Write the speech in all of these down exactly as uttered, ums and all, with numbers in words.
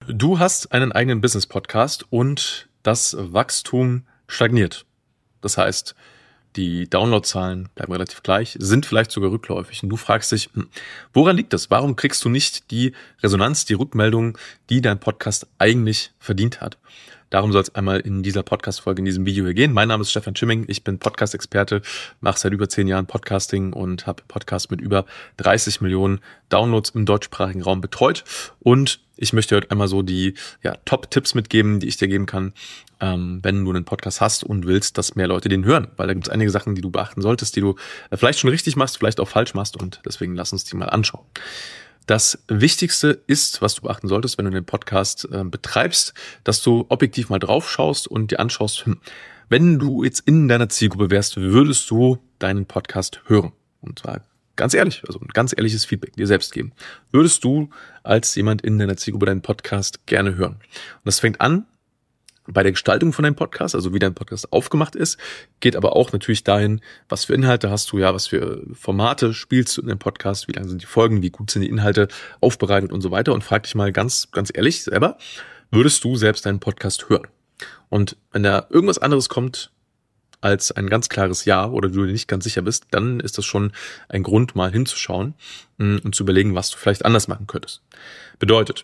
Du hast einen eigenen Business-Podcast und das Wachstum stagniert. Das heißt, die Downloadzahlen bleiben relativ gleich, sind vielleicht sogar rückläufig. Und du fragst dich, woran liegt das? Warum kriegst du nicht die Resonanz, die Rückmeldung, die dein Podcast eigentlich verdient hat? Darum soll es einmal in dieser Podcast-Folge, in diesem Video hier gehen. Mein Name ist Stefan Schimming, ich bin Podcast-Experte, mache seit über zehn Jahren Podcasting und habe Podcasts mit über dreißig Millionen Downloads im deutschsprachigen Raum betreut. Und ich möchte heute einmal so die ja, Top-Tipps mitgeben, die ich dir geben kann, ähm, wenn du einen Podcast hast und willst, dass mehr Leute den hören. Weil da gibt es einige Sachen, die du beachten solltest, die du äh, vielleicht schon richtig machst, vielleicht auch falsch machst. Und deswegen lass uns die mal anschauen. Das Wichtigste ist, was du beachten solltest, wenn du den Podcast äh, betreibst, dass du objektiv mal drauf schaust und dir anschaust, hm, wenn du jetzt in deiner Zielgruppe wärst, würdest du deinen Podcast hören? Und zwar ganz ehrlich, also ein ganz ehrliches Feedback dir selbst geben. Würdest du als jemand in deiner Zielgruppe deinen Podcast gerne hören? Und das fängt an bei der Gestaltung von deinem Podcast, also wie dein Podcast aufgemacht ist, geht aber auch natürlich dahin, was für Inhalte hast du, ja, was für Formate spielst du in deinem Podcast, wie lang sind die Folgen, wie gut sind die Inhalte aufbereitet und so weiter. Und frag dich mal ganz, ganz ehrlich selber, würdest du selbst deinen Podcast hören? Und wenn da irgendwas anderes kommt als ein ganz klares Ja oder du dir nicht ganz sicher bist, dann ist das schon ein Grund, mal hinzuschauen und zu überlegen, was du vielleicht anders machen könntest. Bedeutet,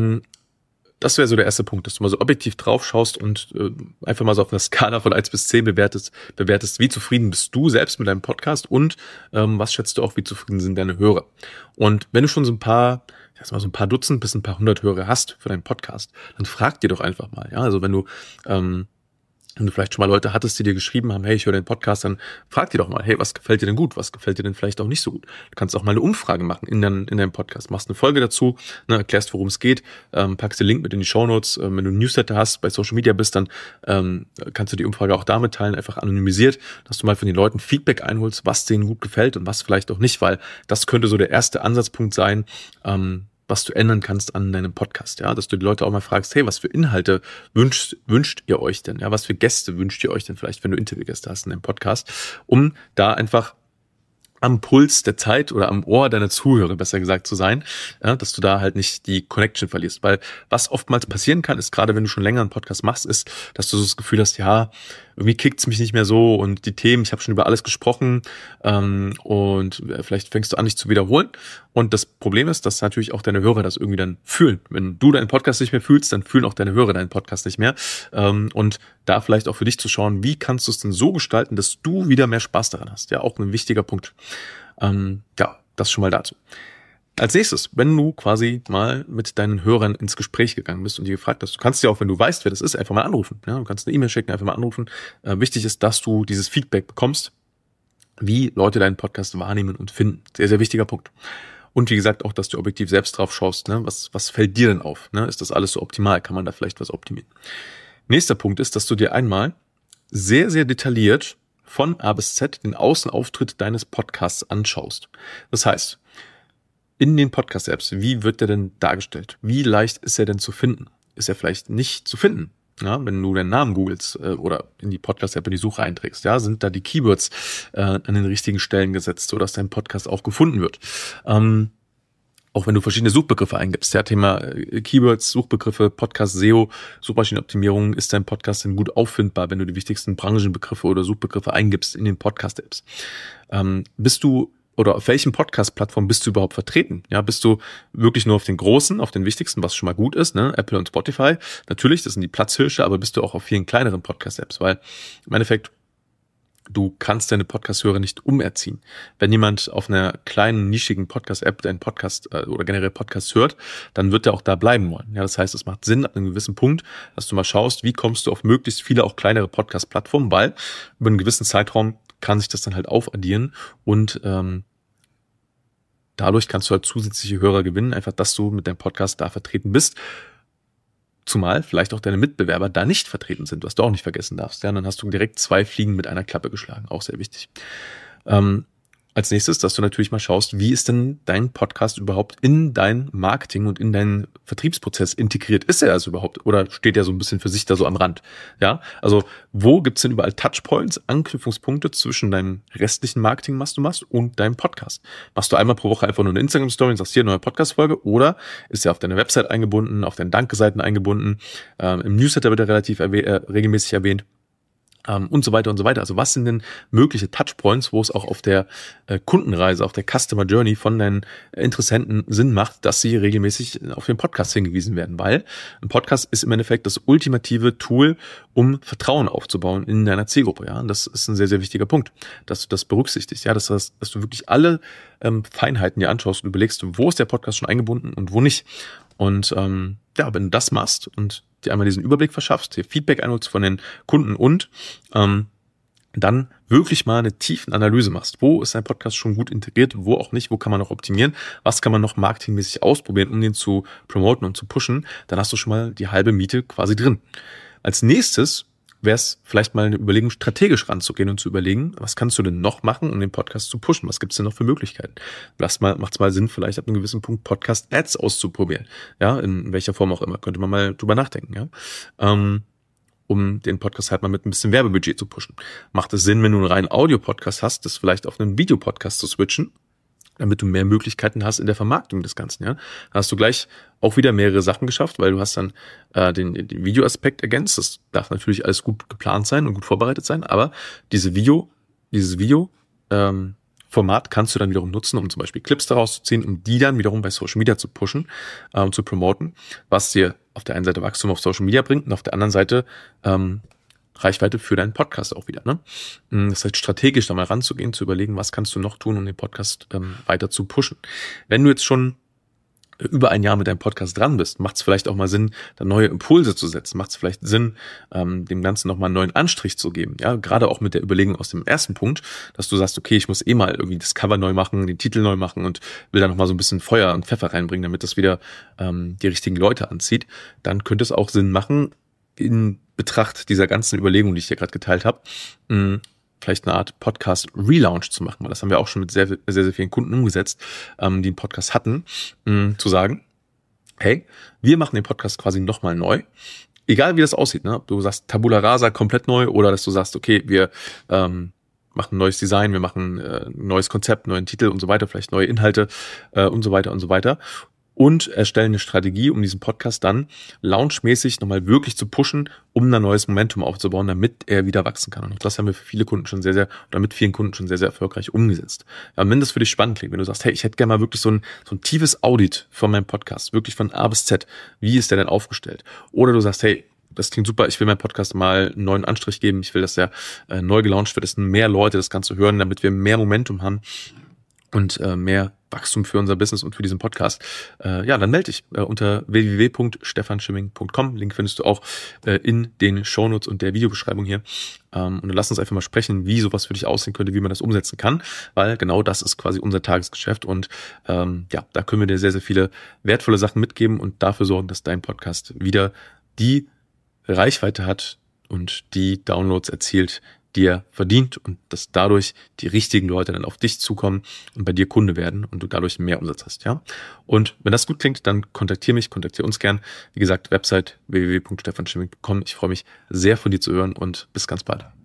das wäre so der erste Punkt, dass du mal so objektiv drauf schaust und äh, einfach mal so auf einer Skala von eins bis zehn bewertest, bewertest, wie zufrieden bist du selbst mit deinem Podcast und ähm, was schätzt du auch, wie zufrieden sind deine Hörer. Und wenn du schon so ein paar, ich sag mal so ein paar Dutzend bis ein paar hundert Hörer hast für deinen Podcast, dann frag dir doch einfach mal, ja, also wenn du ähm, wenn du vielleicht schon mal Leute hattest, die dir geschrieben haben, hey, ich höre den Podcast, dann frag dir doch mal, hey, was gefällt dir denn gut, was gefällt dir denn vielleicht auch nicht so gut? Du kannst auch mal eine Umfrage machen in, dein, in deinem Podcast, machst eine Folge dazu, ne, erklärst, worum es geht, ähm, packst den Link mit in die Shownotes, ähm, wenn du einen Newsletter hast, bei Social Media bist, dann ähm, kannst du die Umfrage auch damit teilen, einfach anonymisiert, dass du mal von den Leuten Feedback einholst, was denen gut gefällt und was vielleicht auch nicht, weil das könnte so der erste Ansatzpunkt sein, ähm, was du ändern kannst an deinem Podcast, ja, dass du die Leute auch mal fragst, hey, was für Inhalte wünscht, wünscht ihr euch denn, ja, was für Gäste wünscht ihr euch denn vielleicht, wenn du Interviewgäste hast in deinem Podcast, um da einfach am Puls der Zeit oder am Ohr deiner Zuhörer, besser gesagt, zu sein, ja, dass du da halt nicht die Connection verlierst, weil was oftmals passieren kann, ist gerade, wenn du schon länger einen Podcast machst, ist, dass du so das Gefühl hast, ja, irgendwie kickt's mich nicht mehr so und die Themen, ich habe schon über alles gesprochen ähm, und vielleicht fängst du an, dich zu wiederholen und das Problem ist, dass natürlich auch deine Hörer das irgendwie dann fühlen. Wenn du deinen Podcast nicht mehr fühlst, dann fühlen auch deine Hörer deinen Podcast nicht mehr ähm, und da vielleicht auch für dich zu schauen, wie kannst du es denn so gestalten, dass du wieder mehr Spaß daran hast. Ja, auch ein wichtiger Punkt. Ähm, ja, das schon mal dazu. Als nächstes, wenn du quasi mal mit deinen Hörern ins Gespräch gegangen bist und die gefragt hast, du kannst ja auch, wenn du weißt, wer das ist, einfach mal anrufen. Ja, du kannst eine E-Mail schicken, einfach mal anrufen. Äh, wichtig ist, dass du dieses Feedback bekommst, wie Leute deinen Podcast wahrnehmen und finden. Sehr, sehr wichtiger Punkt. Und wie gesagt, auch, dass du objektiv selbst drauf schaust, ne? was, was fällt dir denn auf? Ne? Ist das alles so optimal? Kann man da vielleicht was optimieren? Nächster Punkt ist, dass du dir einmal sehr, sehr detailliert von A bis Z den Außenauftritt deines Podcasts anschaust. Das heißt, in den Podcast-Apps, wie wird der denn dargestellt? Wie leicht ist er denn zu finden? Ist er vielleicht nicht zu finden? Ja, wenn du deinen Namen googelst äh, oder in die Podcast-App in die Suche einträgst, ja, sind da die Keywords äh, an den richtigen Stellen gesetzt, sodass dein Podcast auch gefunden wird. Ähm, Auch wenn du verschiedene Suchbegriffe eingibst, ja, Thema Keywords, Suchbegriffe, Podcast, S E O, Suchmaschinenoptimierung, ist dein Podcast denn gut auffindbar, wenn du die wichtigsten Branchenbegriffe oder Suchbegriffe eingibst in den Podcast-Apps. Ähm, bist du oder auf welchen Podcast-Plattformen bist du überhaupt vertreten? Ja, bist du wirklich nur auf den großen, auf den wichtigsten, was schon mal gut ist, ne? Apple und Spotify. Natürlich, das sind die Platzhirsche, aber bist du auch auf vielen kleineren Podcast-Apps, weil im Endeffekt du kannst deine Podcast-Hörer nicht umerziehen. Wenn jemand auf einer kleinen, nischigen Podcast-App deinen Podcast äh, oder generell Podcast hört, dann wird er auch da bleiben wollen. Ja, das heißt, es macht Sinn ab einem gewissen Punkt, dass du mal schaust, wie kommst du auf möglichst viele auch kleinere Podcast-Plattformen, weil über einen gewissen Zeitraum kann sich das dann halt aufaddieren und ähm, dadurch kannst du halt zusätzliche Hörer gewinnen, einfach, dass du mit deinem Podcast da vertreten bist. Zumal vielleicht auch deine Mitbewerber da nicht vertreten sind, was du auch nicht vergessen darfst. Ja, dann hast du direkt zwei Fliegen mit einer Klappe geschlagen, auch sehr wichtig. Ähm, als nächstes, dass du natürlich mal schaust, wie ist denn dein Podcast überhaupt in dein Marketing und in deinen Vertriebsprozess integriert? Ist er also überhaupt oder steht er so ein bisschen für sich da so am Rand? Ja, also wo gibt's denn überall Touchpoints, Anknüpfungspunkte zwischen deinem restlichen Marketing, was du machst, und deinem Podcast? Machst du einmal pro Woche einfach nur eine Instagram-Story und sagst, hier, neue Podcast-Folge, oder ist er auf deine Website eingebunden, auf deine Danke-Seiten eingebunden, ähm, im Newsletter wird er relativ erwäh- äh, regelmäßig erwähnt, und so weiter und so weiter. Also was sind denn mögliche Touchpoints, wo es auch auf der äh, Kundenreise, auf der Customer Journey von deinen Interessenten Sinn macht, dass sie regelmäßig auf den Podcast hingewiesen werden? Weil ein Podcast ist im Endeffekt das ultimative Tool, um Vertrauen aufzubauen in deiner Zielgruppe. Ja, und das ist ein sehr, sehr wichtiger Punkt, dass du das berücksichtigst. Ja, dass, dass, dass du wirklich alle ähm, Feinheiten dir anschaust und überlegst, wo ist der Podcast schon eingebunden und wo nicht. Und ähm, ja, wenn du das machst und dir einmal diesen Überblick verschaffst, dir Feedback einholst von den Kunden und ähm, dann wirklich mal eine tiefen Analyse machst. Wo ist dein Podcast schon gut integriert, wo auch nicht, wo kann man noch optimieren, was kann man noch marketingmäßig ausprobieren, um den zu promoten und zu pushen, dann hast du schon mal die halbe Miete quasi drin. Als nächstes wäre es vielleicht mal eine Überlegung, strategisch ranzugehen und zu überlegen, was kannst du denn noch machen, um den Podcast zu pushen? Was gibt es denn noch für Möglichkeiten? Lass mal, macht es mal Sinn, vielleicht ab einem gewissen Punkt Podcast-Ads auszuprobieren. Ja, in welcher Form auch immer. Könnte man mal drüber nachdenken, ja. Ähm, um den Podcast halt mal mit ein bisschen Werbebudget zu pushen. Macht es Sinn, wenn du einen reinen Audio-Podcast hast, das vielleicht auf einen Videopodcast zu switchen, damit du mehr Möglichkeiten hast in der Vermarktung des Ganzen, ja. Da hast du gleich auch wieder mehrere Sachen geschafft, weil du hast dann äh, den, den Videoaspekt ergänzt. Das darf natürlich alles gut geplant sein und gut vorbereitet sein, aber diese Video, dieses Video ähm, Format kannst du dann wiederum nutzen, um zum Beispiel Clips daraus zu ziehen, um die dann wiederum bei Social Media zu pushen, ähm, zu promoten, was dir auf der einen Seite Wachstum auf Social Media bringt und auf der anderen Seite ähm, Reichweite für deinen Podcast auch wieder. Ne? Das heißt, strategisch da mal ranzugehen, zu überlegen, was kannst du noch tun, um den Podcast ähm, weiter zu pushen. Wenn du jetzt schon über ein Jahr mit deinem Podcast dran bist, macht es vielleicht auch mal Sinn, da neue Impulse zu setzen. Macht es vielleicht Sinn, ähm, dem Ganzen nochmal einen neuen Anstrich zu geben. Ja, gerade auch mit der Überlegung aus dem ersten Punkt, dass du sagst, okay, ich muss eh mal irgendwie das Cover neu machen, den Titel neu machen und will da nochmal so ein bisschen Feuer und Pfeffer reinbringen, damit das wieder ähm, die richtigen Leute anzieht. Dann könnte es auch Sinn machen, in Betracht dieser ganzen Überlegungen, die ich hier gerade geteilt habe, mh, vielleicht eine Art Podcast-Relaunch zu machen, weil das haben wir auch schon mit sehr, sehr, sehr vielen Kunden umgesetzt, ähm, die einen Podcast hatten, mh, zu sagen, hey, wir machen den Podcast quasi nochmal neu, egal wie das aussieht, ne? Ob du sagst Tabula Rasa komplett neu oder dass du sagst, okay, wir ähm, machen ein neues Design, wir machen äh, ein neues Konzept, neuen Titel und so weiter, vielleicht neue Inhalte äh, und so weiter und so weiter. Und erstellen eine Strategie, um diesen Podcast dann launchmäßig nochmal wirklich zu pushen, um ein neues Momentum aufzubauen, damit er wieder wachsen kann. Und auch das haben wir für viele Kunden schon sehr, sehr, oder mit vielen Kunden schon sehr, sehr erfolgreich umgesetzt. Ja, und wenn das für dich spannend klingt, wenn du sagst, hey, ich hätte gerne mal wirklich so ein, so ein tiefes Audit von meinem Podcast, wirklich von A bis Z, wie ist der denn aufgestellt? Oder du sagst, hey, das klingt super, ich will meinem Podcast mal einen neuen Anstrich geben, ich will, dass der äh, neu gelauncht wird, dass mehr Leute das Ganze hören, damit wir mehr Momentum haben und äh, mehr Wachstum für unser Business und für diesen Podcast, äh, ja, dann melde dich äh, unter w w w punkt stefan schimming punkt com. Link findest du auch äh, in den Shownotes und der Videobeschreibung hier. Ähm, und dann lass uns einfach mal sprechen, wie sowas für dich aussehen könnte, wie man das umsetzen kann, weil genau das ist quasi unser Tagesgeschäft und ähm, ja, da können wir dir sehr, sehr viele wertvolle Sachen mitgeben und dafür sorgen, dass dein Podcast wieder die Reichweite hat und die Downloads erzielt, die er verdient und dass dadurch die richtigen Leute dann auf dich zukommen und bei dir Kunde werden und du dadurch mehr Umsatz hast, ja. Und wenn das gut klingt, dann kontaktiere mich, kontaktiere uns gern. Wie gesagt, Website w w w punkt stefan schimming punkt com. Ich freue mich sehr von dir zu hören und bis ganz bald.